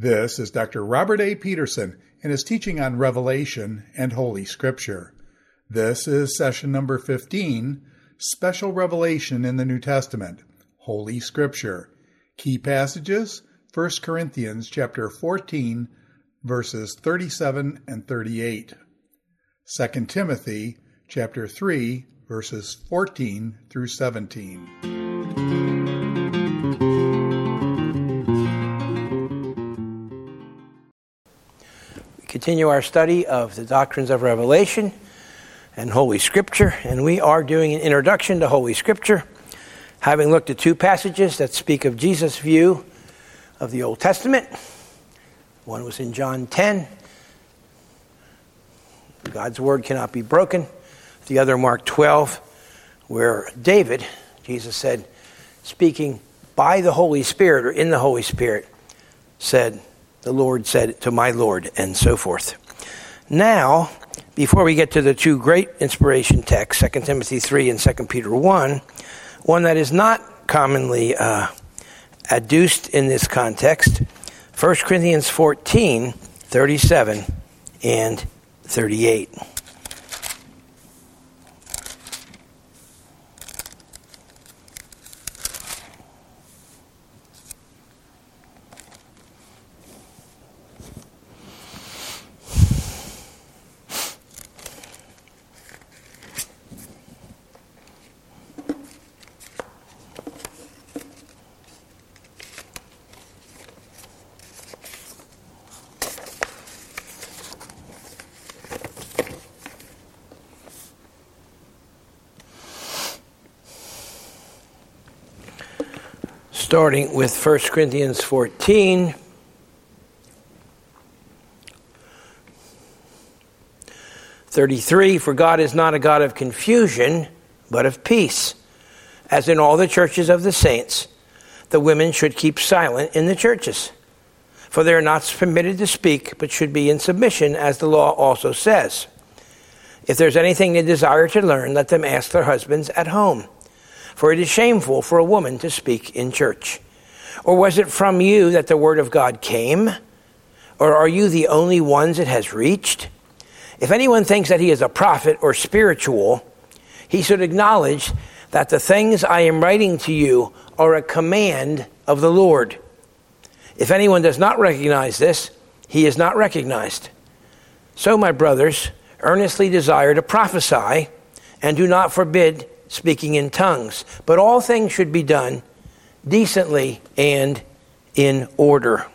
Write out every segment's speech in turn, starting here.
This is Dr. Robert A. Peterson and his teaching on Revelation and Holy Scripture. This is session number 15, Special Revelation in the New Testament, Holy Scripture. Key passages, 1 Corinthians chapter 14, verses 37 and 38. 2 Timothy chapter 3, verses 14 through 17. We continue our study of the doctrines of Revelation and Holy Scripture, and we are doing an introduction to Holy Scripture, having looked at two passages that speak of Jesus' view of the Old Testament. One was in John 10, God's word cannot be broken. The other, Mark 12, where David, Jesus said, speaking by the Holy Spirit or in the Holy Spirit, said, the Lord said to my Lord, and so forth. Now, before we get to the two great inspiration texts, 2 Timothy 3 and 2 Peter 1, one that is not commonly adduced in this context, 1 Corinthians 14, 37 and 38. Starting with 1 Corinthians 14, "33, for God is not a God of confusion, but of peace. As in all the churches of the saints, the women should keep silent in the churches. For they are not permitted to speak, but should be in submission, as the law also says. If there's anything they desire to learn, let them ask their husbands at home. For it is shameful for a woman to speak in church. Or was it from you that the word of God came? Or are you the only ones it has reached? If anyone thinks that he is a prophet or spiritual, he should acknowledge that the things I am writing to you are a command of the Lord. If anyone does not recognize this, he is not recognized. So, my brothers, earnestly desire to prophesy, and do not forbid speaking in tongues. But all things should be done decently and in order."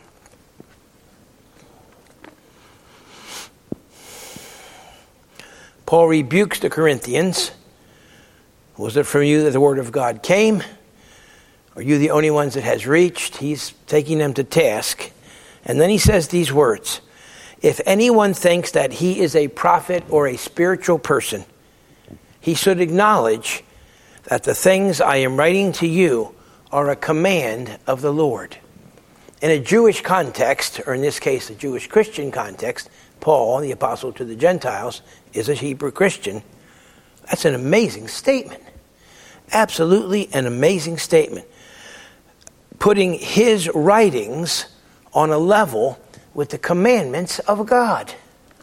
Paul rebukes the Corinthians. Was it from you that the word of God came? Are you the only ones it has reached? He's taking them to task. And then he says these words, "If anyone thinks that he is a prophet or a spiritual person, he should acknowledge that the things I am writing to you are a command of the Lord." In a Jewish context, or in this case a Jewish Christian context, Paul, the apostle to the Gentiles, is a Hebrew Christian. That's an amazing statement. Absolutely an amazing statement. Putting his writings on a level with the commandments of God.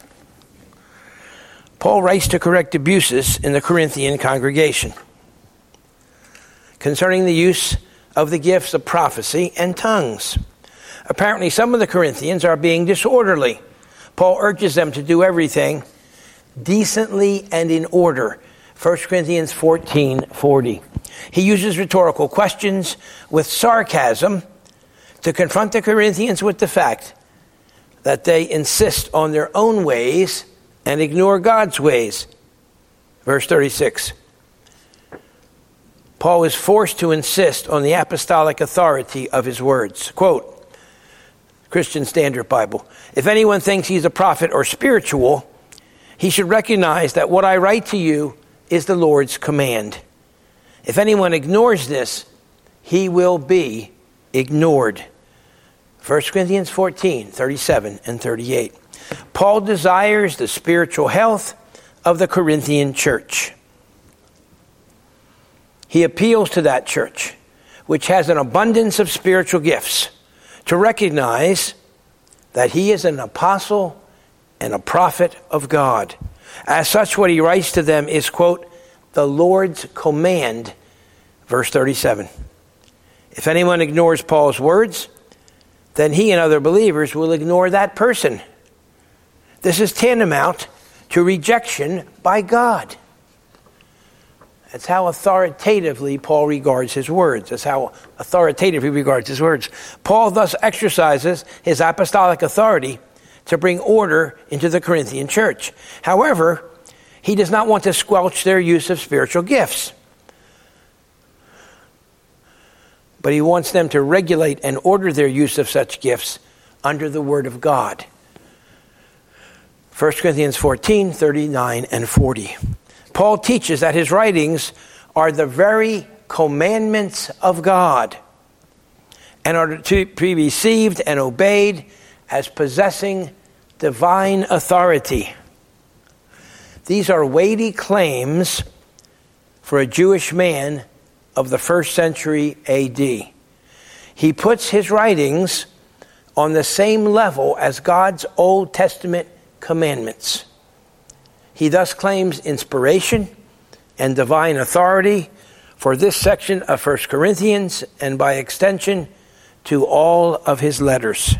Paul writes to correct abuses in the Corinthian congregation concerning the use of the gifts of prophecy and tongues. Apparently, some of the Corinthians are being disorderly. Paul urges them to do everything decently and in order. 1 Corinthians 14:40. He uses rhetorical questions with sarcasm to confront the Corinthians with the fact that they insist on their own ways and ignore God's ways. Verse 36. Paul is forced to insist on the apostolic authority of his words. Quote, Christian Standard Bible, "If anyone thinks he's a prophet or spiritual, he should recognize that what I write to you is the Lord's command. If anyone ignores this, he will be ignored." 1 Corinthians 14, 37 and 38. Paul desires the spiritual health of the Corinthian church. He appeals to that church, which has an abundance of spiritual gifts, to recognize that he is an apostle and a prophet of God. As such, what he writes to them is, quote, the Lord's command, verse 37. If anyone ignores Paul's words, then he and other believers will ignore that person. This is tantamount to rejection by God. That's how authoritatively Paul regards his words. That's how authoritative he regards his words. Paul thus exercises his apostolic authority to bring order into the Corinthian church. However, he does not want to squelch their use of spiritual gifts, but he wants them to regulate and order their use of such gifts under the Word of God. 1 Corinthians 14, 39 and 40. Paul teaches that his writings are the very commandments of God and are to be received and obeyed as possessing divine authority. These are weighty claims for a Jewish man of the first century A.D. He puts his writings on the same level as God's Old Testament commandments. He thus claims inspiration and divine authority for this section of 1 Corinthians and by extension to all of his letters.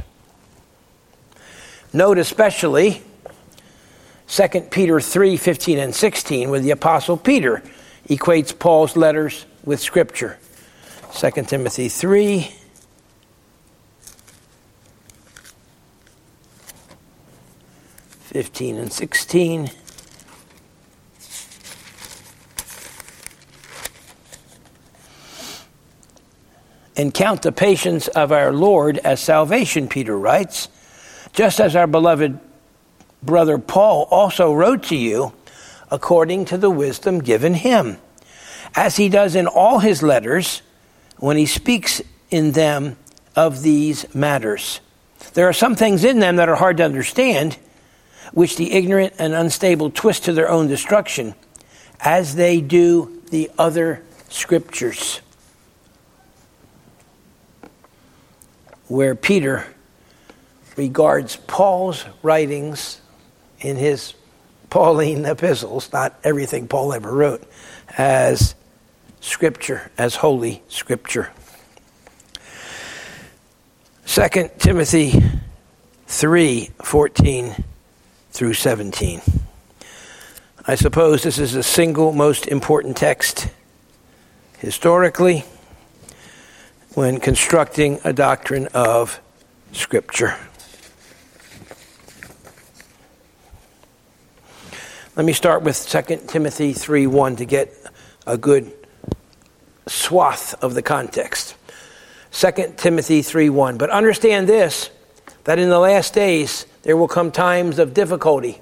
Note especially 2 Peter 3, 15 and 16, where the Apostle Peter equates Paul's letters with Scripture. 2 Timothy 3, 15 and 16. And count the patience of our Lord as salvation, Peter writes, just as our beloved brother Paul also wrote to you according to the wisdom given him, as he does in all his letters when he speaks in them of these matters. There are some things in them that are hard to understand, which the ignorant and unstable twist to their own destruction, as they do the other scriptures. Where Peter regards Paul's writings in his Pauline epistles, not everything Paul ever wrote, as Scripture, as Holy Scripture. 2 Timothy 3, 14 through 17. I suppose this is the single most important text historically when constructing a doctrine of Scripture. Let me start with 2 Timothy 3:1 to get a good swath of the context. 2 Timothy 3:1. But understand this, that in the last days there will come times of difficulty.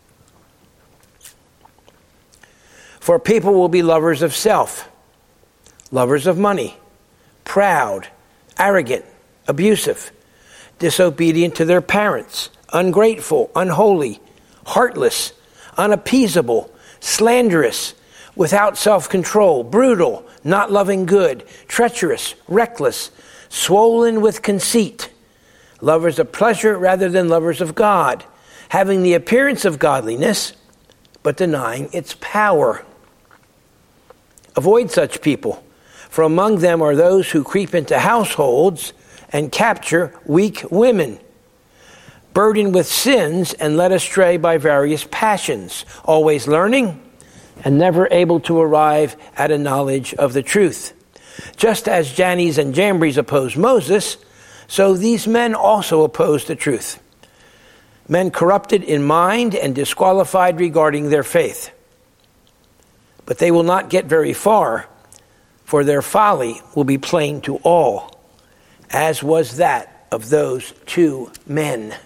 For people will be lovers of self, lovers of money, proud, arrogant, abusive, disobedient to their parents, ungrateful, unholy, heartless, unappeasable, slanderous, without self-control, brutal, not loving good, treacherous, reckless, swollen with conceit, lovers of pleasure rather than lovers of God, having the appearance of godliness, but denying its power. Avoid such people, for among them are those who creep into households and capture weak women, burdened with sins and led astray by various passions, always learning and never able to arrive at a knowledge of the truth. Just as Jannes and Jambres opposed Moses, so these men also oppose the truth. Men corrupted in mind and disqualified regarding their faith. But they will not get very far, for their folly will be plain to all, as was that of those two men.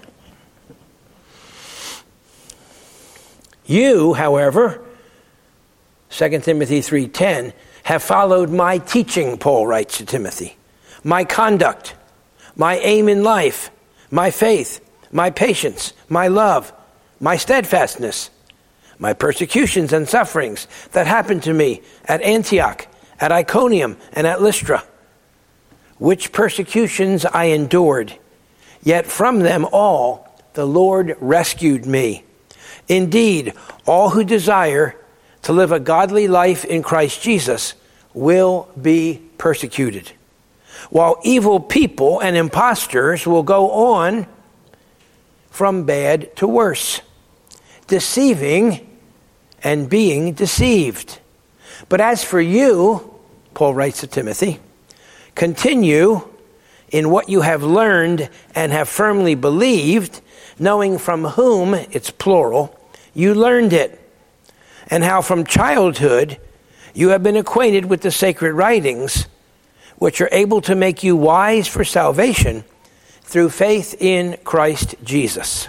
You, however, 2 Timothy 3:10, have followed my teaching, Paul writes to Timothy, my conduct, my aim in life, my faith, my patience, my love, my steadfastness, my persecutions and sufferings that happened to me at Antioch, at Iconium, and at Lystra, which persecutions I endured, Yet from them all the Lord rescued me. Indeed, all who desire to live a godly life in Christ Jesus will be persecuted, while evil people and impostors will go on from bad to worse, deceiving and being deceived. But as for you, Paul writes to Timothy, continue in what you have learned and have firmly believed, knowing from whom, it's plural, you learned it, and how from childhood you have been acquainted with the sacred writings, which are able to make you wise for salvation through faith in Christ Jesus.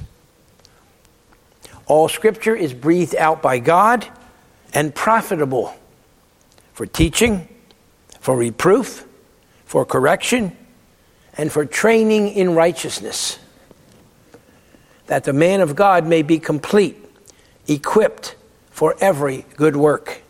All Scripture is breathed out by God and profitable for teaching, for reproof, for correction, and for training in righteousness, that the man of God may be complete, equipped for every good work.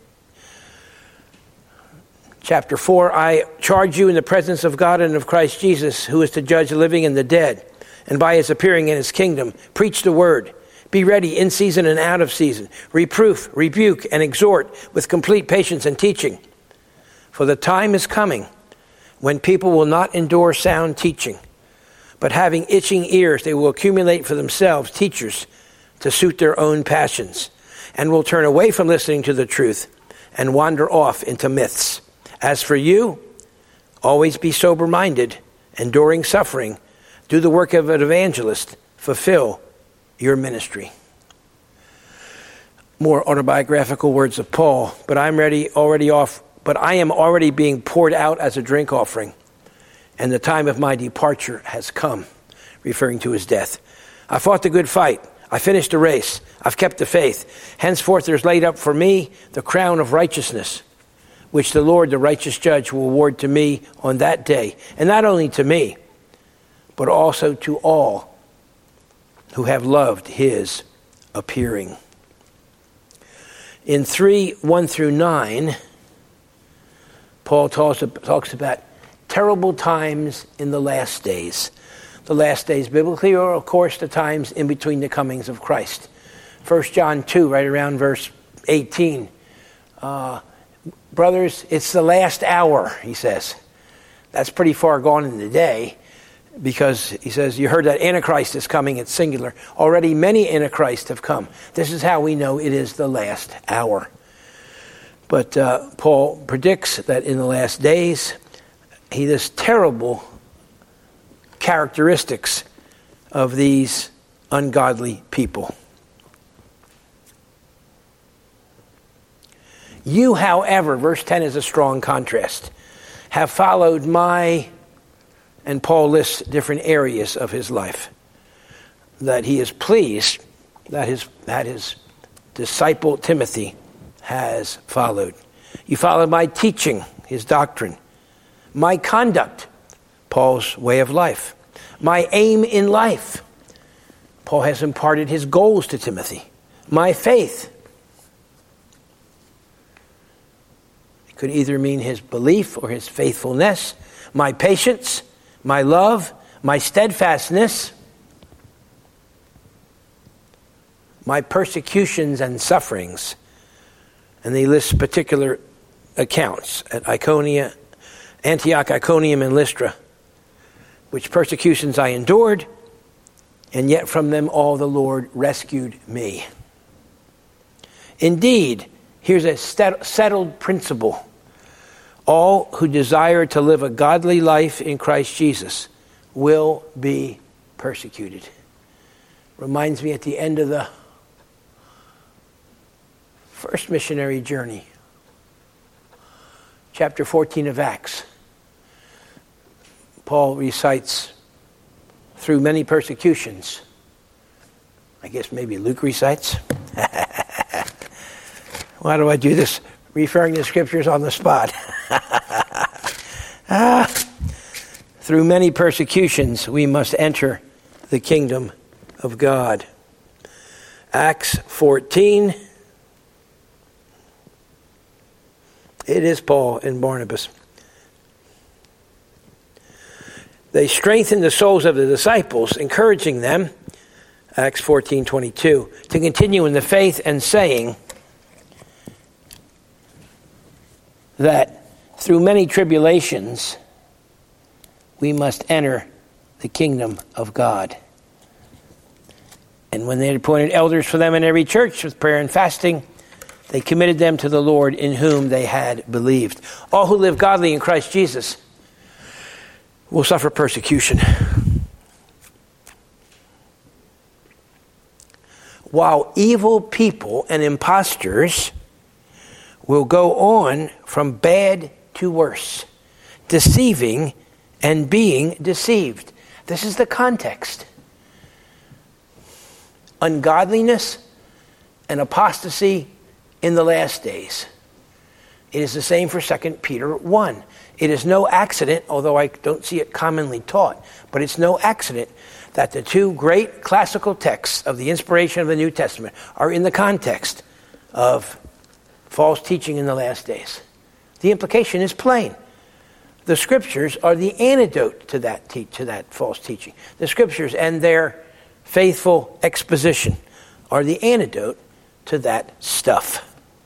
Chapter 4, I charge you in the presence of God and of Christ Jesus, who is to judge the living and the dead, and by his appearing in his kingdom, preach the word. Be ready in season and out of season. Reproof, rebuke, and exhort with complete patience and teaching. For the time is coming when people will not endure sound teaching, but having itching ears, they will accumulate for themselves teachers to suit their own passions, and will turn away from listening to the truth and wander off into myths. As for you, always be sober-minded, enduring suffering, do the work of an evangelist, fulfill your ministry. More autobiographical words of Paul, but I am already being poured out as a drink offering, and the time of my departure has come, referring to his death. I fought the good fight. I finished the race. I've kept the faith. Henceforth there's laid up for me the crown of righteousness, which the Lord, the righteous judge, will award to me on that day. And not only to me, but also to all who have loved his appearing. In 3:1-9, Paul talks about terrible times in the last days. The last days biblically are, of course, the times in between the comings of Christ. 1 John 2, right around verse 18. Brothers, it's the last hour, he says. That's pretty far gone in the day, because he says, you heard that Antichrist is coming, it's singular. Already many Antichrists have come. This is how we know it is the last hour. But Paul predicts that in the last days, this terrible characteristics of these ungodly people. You, however, verse 10 is a strong contrast, have followed and Paul lists different areas of his life that he is pleased that his disciple Timothy has followed. You followed my teaching, his doctrine, my conduct, Paul's way of life, my aim in life. Paul has imparted his goals to Timothy. My faith. It could either mean his belief or his faithfulness. My patience, my love, my steadfastness, my persecutions and sufferings. And he lists particular accounts at Antioch, Iconium, and Lystra, which persecutions I endured, and yet from them all the Lord rescued me. Indeed, here's a settled principle. All who desire to live a godly life in Christ Jesus will be persecuted. Reminds me at the end of the first missionary journey, chapter 14 of Acts. Paul recites, through many persecutions. I guess maybe Luke recites. Why do I do this? Referring to scriptures on the spot. Through many persecutions, we must enter the kingdom of God. Acts 14. It is Paul and Barnabas. They strengthened the souls of the disciples, encouraging them, Acts 14:22, to continue in the faith and saying that through many tribulations we must enter the kingdom of God. And when they had appointed elders for them in every church with prayer and fasting, they committed them to the Lord in whom they had believed. All who live godly in Christ Jesus will suffer persecution. While evil people and impostors will go on from bad to worse, deceiving and being deceived. This is the context. Ungodliness and apostasy in the last days. It is the same for 2 Peter 1. It is no accident, although I don't see it commonly taught, but it's no accident that the two great classical texts of the inspiration of the New Testament are in the context of false teaching in the last days. The implication is plain. The Scriptures are the antidote to that false teaching. The Scriptures and their faithful exposition are the antidote to that stuff.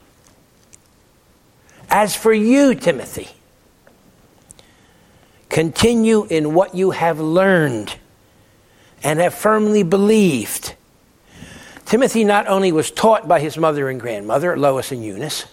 As for you, Timothy, continue in what you have learned and have firmly believed. Timothy not only was taught by his mother and grandmother, Lois and Eunice,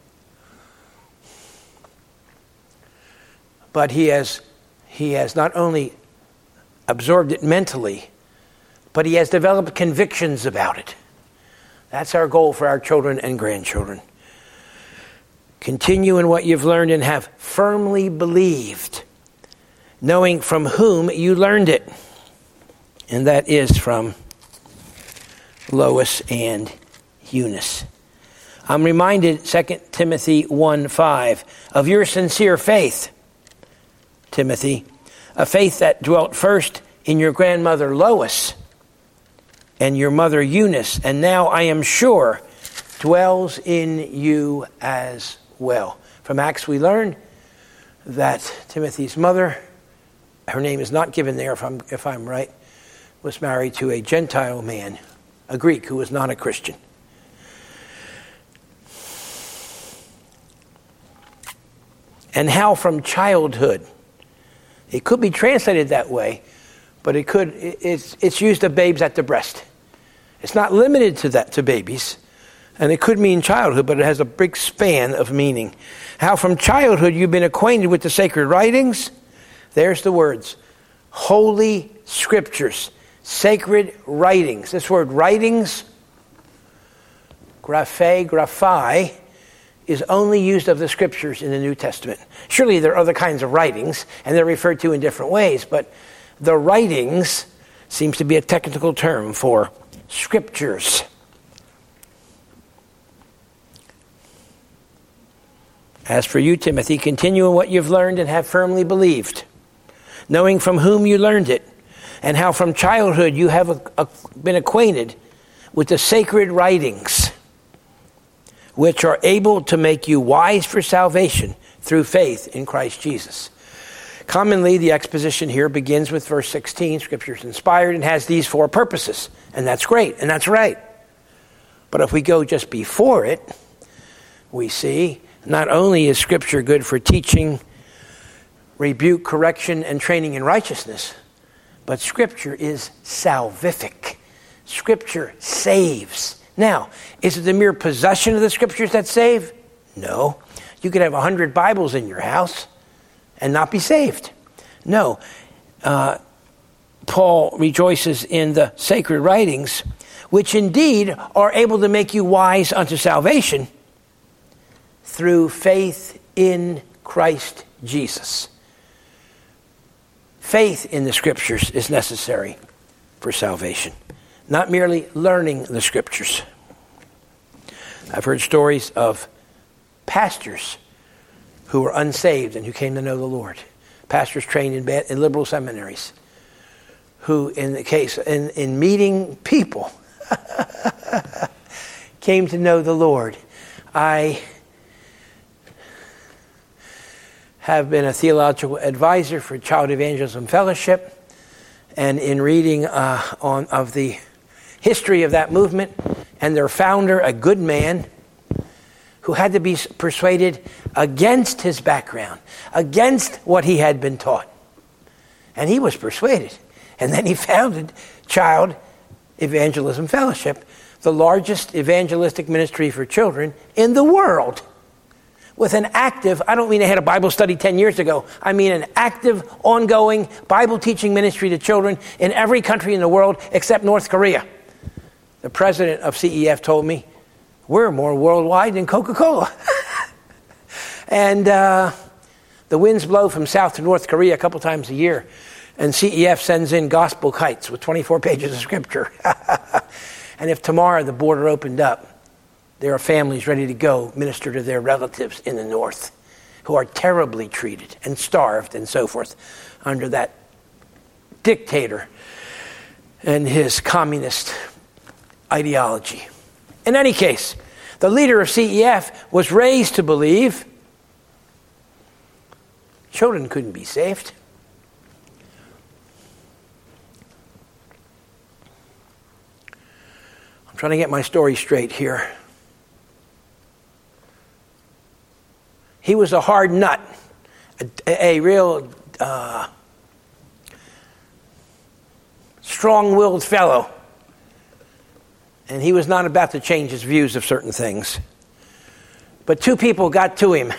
but he has not only absorbed it mentally, but he has developed convictions about it. That's our goal for our children and grandchildren. Continue in what you've learned and have firmly believed, knowing from whom you learned it. And that is from Lois and Eunice. I'm reminded, 2 Timothy 1:5, of your sincere faith, Timothy, a faith that dwelt first in your grandmother Lois and your mother Eunice, and now I am sure dwells in you as well. From Acts we learn that Timothy's mother, her name is not given there if I'm right, was married to a Gentile man, a Greek who was not a Christian. And how from childhood, it could be translated that way, but it's used of babes at the breast. It's not limited to babies, and it could mean childhood, but it has a big span of meaning. How from childhood you've been acquainted with the sacred writings. There's the words, Holy Scriptures, sacred writings. This word writings, graphai, is only used of the Scriptures in the New Testament. Surely there are other kinds of writings, and they're referred to in different ways, but the writings seems to be a technical term for Scriptures. As for you, Timothy, continue in what you've learned and have firmly believed, knowing from whom you learned it, and how from childhood you have been acquainted with the sacred writings, which are able to make you wise for salvation through faith in Christ Jesus. Commonly, the exposition here begins with verse 16, Scripture is inspired and has these four purposes, and that's great, and that's right. But if we go just before it, we see not only is Scripture good for teaching, rebuke, correction, and training in righteousness, but Scripture is salvific. Scripture saves. Now, is it the mere possession of the Scriptures that save? No. You could have 100 Bibles in your house and not be saved. No. Paul rejoices in the sacred writings, which indeed are able to make you wise unto salvation through faith in Christ Jesus. Faith in the Scriptures is necessary for salvation, not merely learning the Scriptures. I've heard stories of pastors who were unsaved and who came to know the Lord. Pastors trained in liberal seminaries who, in meeting people, came to know the Lord. have been a theological advisor for Child Evangelism Fellowship, and in reading of the history of that movement and their founder, a good man who had to be persuaded against his background, against what he had been taught. And he was persuaded. And then he founded Child Evangelism Fellowship, the largest evangelistic ministry for children in the world, with an active, I don't mean they had a Bible study 10 years ago, I mean an active, ongoing Bible teaching ministry to children in every country in the world except North Korea. The president of CEF told me, we're more worldwide than Coca-Cola. And the winds blow from South to North Korea a couple times a year, and CEF sends in gospel kites with 24 pages of scripture. And if tomorrow the border opened up, there are families ready to go minister to their relatives in the north who are terribly treated and starved and so forth under that dictator and his communist ideology. In any case, the leader of CEF was raised to believe children couldn't be saved. I'm trying to get my story straight here. He was a hard nut, a real strong-willed fellow. And he was not about to change his views of certain things. But two people got to him.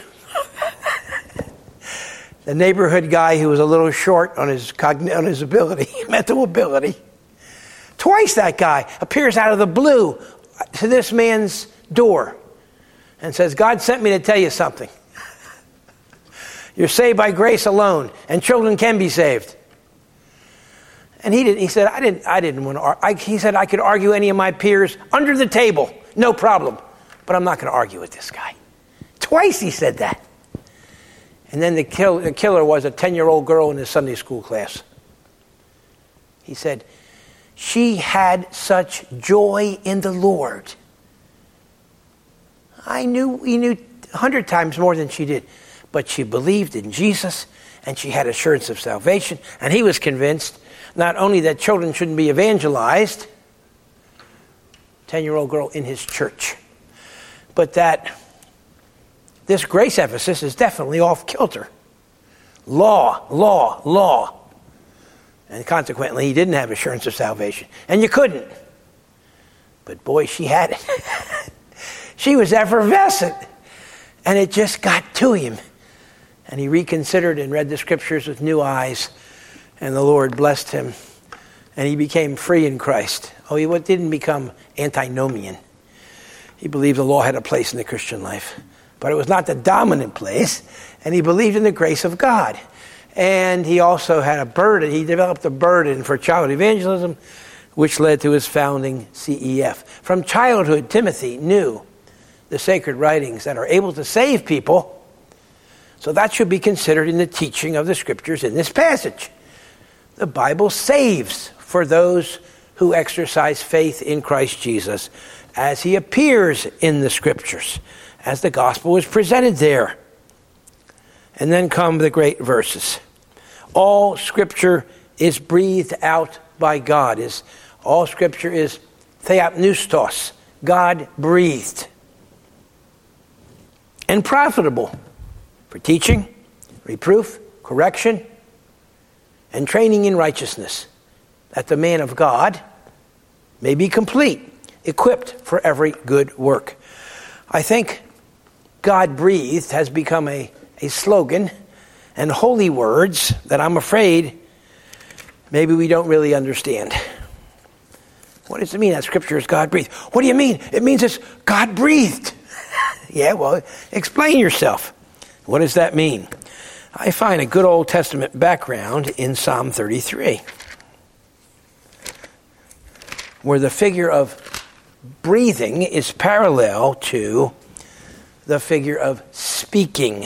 The neighborhood guy who was a little short on his ability, mental ability. Twice that guy appears out of the blue to this man's door and says, God sent me to tell you something. You're saved by grace alone, and children can be saved. And he said, I didn't want to. He said, I could argue any of my peers under the table, no problem. But I'm not going to argue with this guy. Twice he said that. And then the killer was a 10-year-old girl in his Sunday school class. He said, she had such joy in the Lord. He knew 100 times more than she did. But she believed in Jesus, and she had assurance of salvation. And he was convinced not only that children shouldn't be evangelized, 10-year-old girl in his church, but that this grace emphasis is definitely off kilter. Law. And consequently, he didn't have assurance of salvation. And you couldn't. But boy, she had it. She was effervescent. And it just got to him. And he reconsidered and read the scriptures with new eyes. And the Lord blessed him. And he became free in Christ. Oh, he didn't become antinomian. He believed the law had a place in the Christian life. But it was not the dominant place. And he believed in the grace of God. And he also had a burden. He developed a burden for child evangelism, which led to his founding CEF. From childhood, Timothy knew the sacred writings that are able to save people. So that should be considered in the teaching of the scriptures in this passage. The Bible saves for those who exercise faith in Christ Jesus as he appears in the scriptures, as the gospel is presented there. And then come the great verses. All scripture is breathed out by God. All scripture is theopneustos, God breathed. And profitable for teaching, reproof, correction, and training in righteousness, that the man of God may be complete, equipped for every good work. I think God breathed has become a slogan and holy words that I'm afraid maybe we don't really understand. What does it mean that scripture is God breathed? What do you mean? It means it's God breathed. Yeah, well, explain yourself. What does that mean? I find a good Old Testament background in Psalm 33, where the figure of breathing is parallel to the figure of speaking.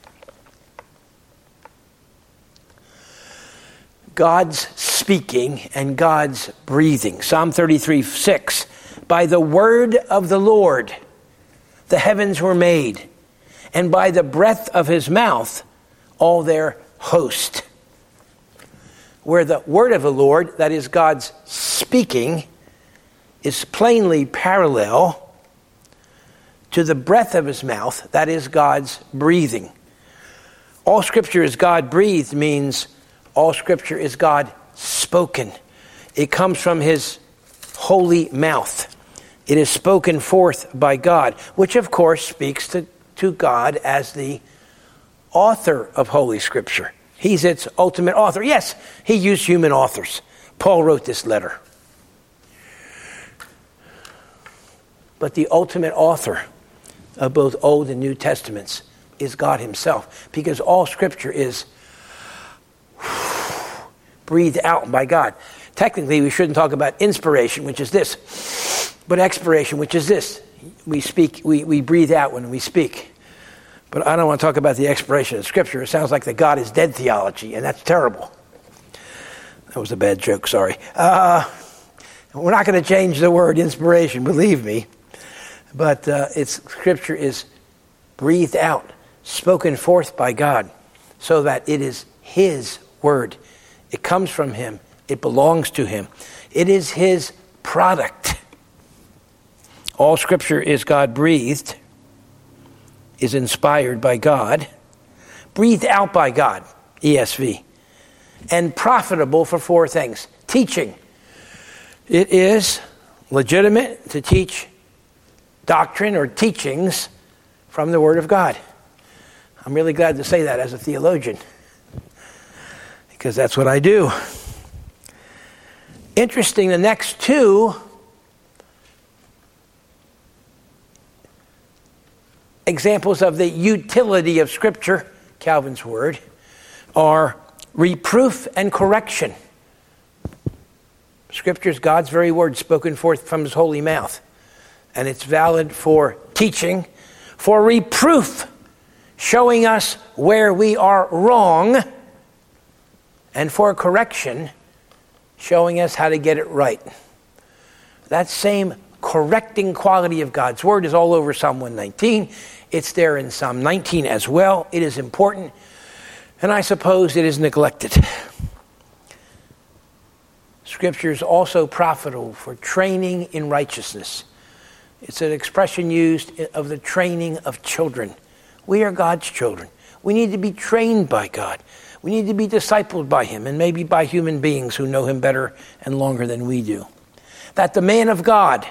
God's speaking and God's breathing. Psalm 33:6. By the word of the Lord the heavens were made, and by the breath of his mouth all their host. Where the word of the Lord, that is God's speaking, is plainly parallel to the breath of his mouth, that is God's breathing. All Scripture is God-breathed means all Scripture is God spoken. It comes from his holy mouth. It is spoken forth by God, which of course speaks to God as the author of Holy Scripture. He's its ultimate author. Yes, he used human authors. Paul wrote this letter. But the ultimate author of both Old and New Testaments is God himself, because all Scripture is breathed out by God. Technically, we shouldn't talk about inspiration, which is this, but expiration, which is this. We speak, we breathe out when we speak. But I don't want to talk about the expiration of Scripture. It sounds like the God is dead theology, and that's terrible. That was a bad joke, sorry. We're not going to change the word inspiration, believe me. But Scripture is breathed out, spoken forth by God, so that it is his word. It comes from him. It belongs to him. It is his product. All Scripture is God-breathed, is inspired by God, breathed out by God, ESV, and profitable for four things. Teaching. It is legitimate to teach doctrine or teachings from the Word of God. I'm really glad to say that as a theologian, because that's what I do. Interesting, the next two examples of the utility of Scripture, Calvin's word, are reproof and correction. Scripture is God's very word spoken forth from his holy mouth. And it's valid for teaching, for reproof, showing us where we are wrong, and for correction, showing us how to get it right. That same correcting quality of God's word is all over Psalm 119. It's there in Psalm 19 as well. It is important, and I suppose it is neglected. Scripture is also profitable for training in righteousness. It's an expression used of the training of children. We are God's children. We need to be trained by God. We need to be discipled by him, and maybe by human beings who know him better and longer than we do. That the man of God,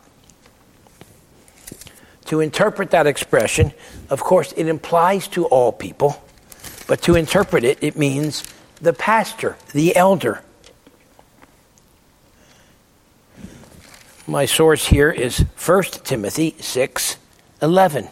to interpret that expression, of course, it implies to all people, but to interpret it, it means the pastor, the elder. My source here is 1 Timothy 6:11.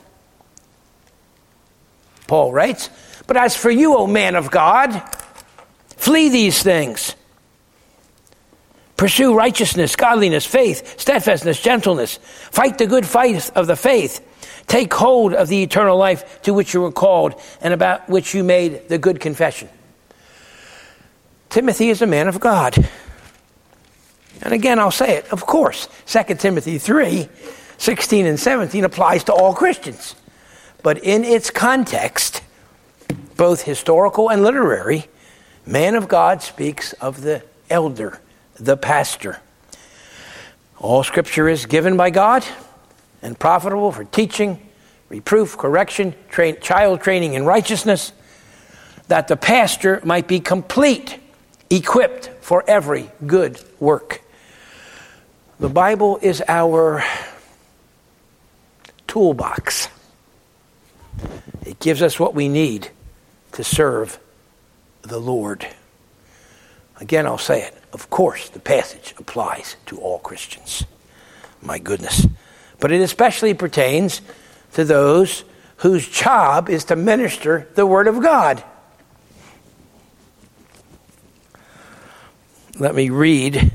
Paul writes, "But as for you, O man of God, flee these things. Pursue righteousness, godliness, faith, steadfastness, gentleness. Fight the good fight of the faith. Take hold of the eternal life to which you were called and about which you made the good confession." Timothy is a man of God. And again, I'll say it, of course, 2 Timothy 3:16 and 17 applies to all Christians. But in its context, both historical and literary, man of God speaks of the elder, the pastor. All Scripture is given by God and profitable for teaching, reproof, correction, child training in righteousness, that the pastor might be complete, equipped for every good work. The Bible is our toolbox. It gives us what we need to serve the Lord. Again, I'll say it. Of course, the passage applies to all Christians. My goodness. But it especially pertains to those whose job is to minister the Word of God. Let me read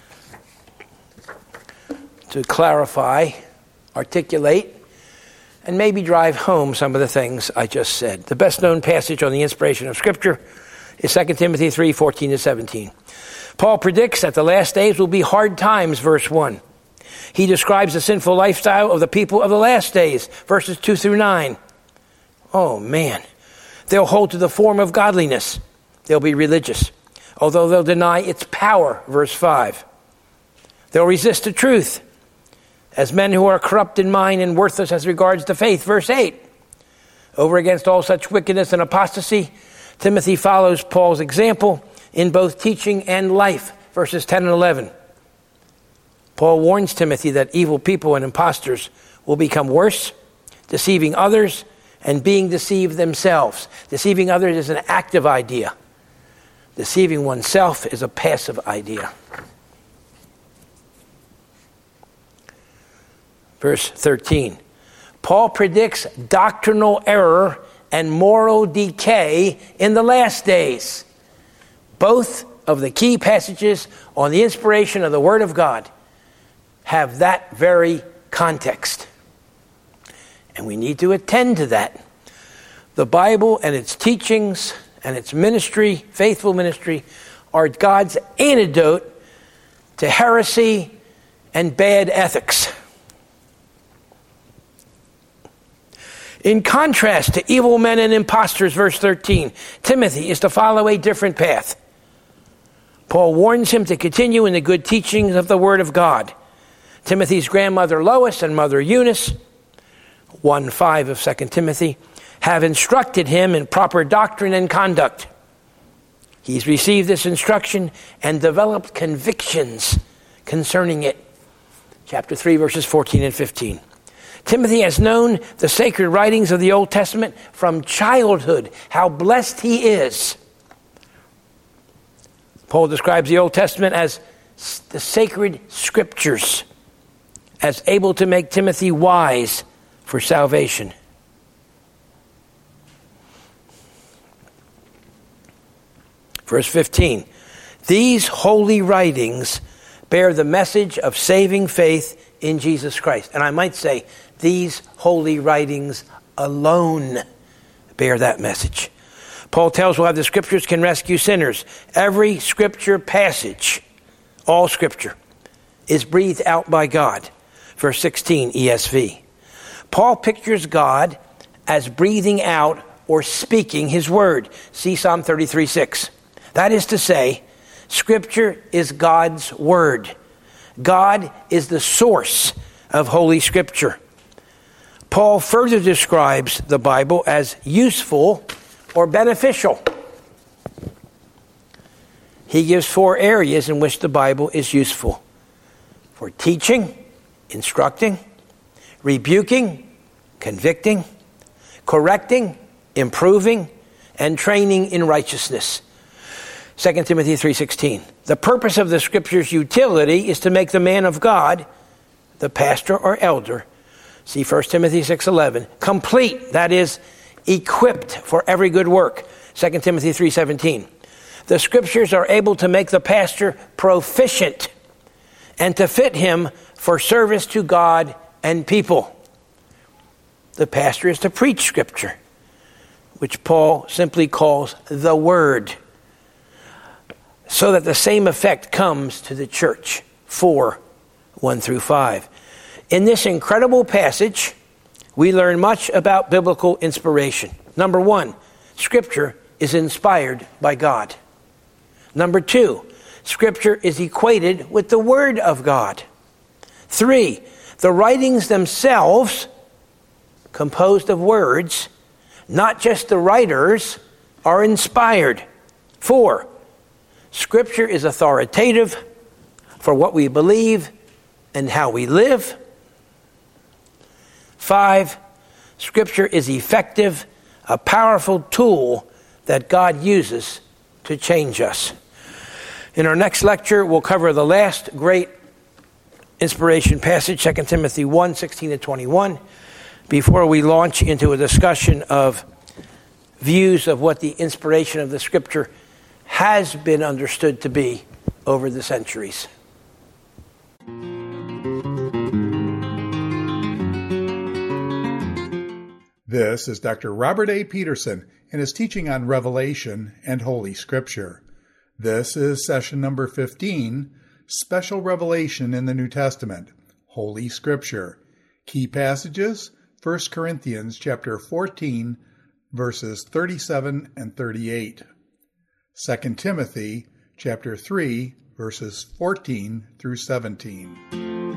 to clarify, articulate, and maybe drive home some of the things I just said. The best known passage on the inspiration of Scripture is 2 Timothy 3:14 to 17. Paul predicts that the last days will be hard times, verse 1. He describes the sinful lifestyle of the people of the last days, verses 2 through 9. Oh man, They'll hold to the form of godliness. They'll be religious, although they'll deny its power, verse 5. They'll resist the truth as men who are corrupt in mind and worthless as regards the faith, verse 8. Over against all such wickedness and apostasy, Timothy follows Paul's example in both teaching and life, verses 10 and 11. Paul warns Timothy that evil people and impostors will become worse, deceiving others and being deceived themselves. Deceiving others is an active idea. Deceiving oneself is a passive idea. Verse 13. Paul predicts doctrinal error and moral decay in the last days. Both of the key passages on the inspiration of the Word of God have that very context. And we need to attend to that. The Bible and its teachings and its ministry, faithful ministry, are God's antidote to heresy and bad ethics. In contrast to evil men and impostors, verse 13, Timothy is to follow a different path. Paul warns him to continue in the good teachings of the Word of God. Timothy's grandmother Lois and mother Eunice, 1:5 of 2 Timothy, have instructed him in proper doctrine and conduct. He's received this instruction and developed convictions concerning it. Chapter 3, verses 14 and 15. Timothy has known the sacred writings of the Old Testament from childhood. How blessed he is. Paul describes the Old Testament as the sacred scriptures, as able to make Timothy wise for salvation. Verse 15. These holy writings bear the message of saving faith in Jesus Christ. And I might say, these holy writings alone bear that message. Paul tells why the scriptures can rescue sinners. Every scripture passage, all scripture, is breathed out by God. Verse 16, ESV. Paul pictures God as breathing out or speaking his word. See Psalm 33:6. That is to say, scripture is God's word. God is the source of Holy Scripture. Paul further describes the Bible as useful or beneficial. He gives 4 areas in which the Bible is useful: for teaching, instructing, rebuking, convicting, correcting, improving, and training in righteousness. 2 Timothy 3:16. The purpose of the Scripture's utility is to make the man of God, the pastor or elder, see 1 Timothy 6:11, complete, that is, equipped for every good work. 2 Timothy 3:17. The Scriptures are able to make the pastor proficient and to fit him for service to God and people. The pastor is to preach Scripture, which Paul simply calls the Word, so that the same effect comes to the church. 4:1-5. In this incredible passage, we learn much about biblical inspiration. Number 1, Scripture is inspired by God. Number 2, Scripture is equated with the Word of God. 3, the writings themselves, composed of words, not just the writers, are inspired. 4, Scripture is authoritative for what we believe and how we live. 5, Scripture is effective, a powerful tool that God uses to change us. In our next lecture, we'll cover the last great inspiration passage, 2 Timothy 1:16-21, before we launch into a discussion of views of what the inspiration of the Scripture has been understood to be over the centuries. This is Dr. Robert A. Peterson and his teaching on Revelation and Holy Scripture. This is session number 15, Special Revelation in the New Testament, Holy Scripture. Key passages, 1 Corinthians chapter 14, verses 37 and 38. 2 Timothy chapter 3, verses 14 through 17.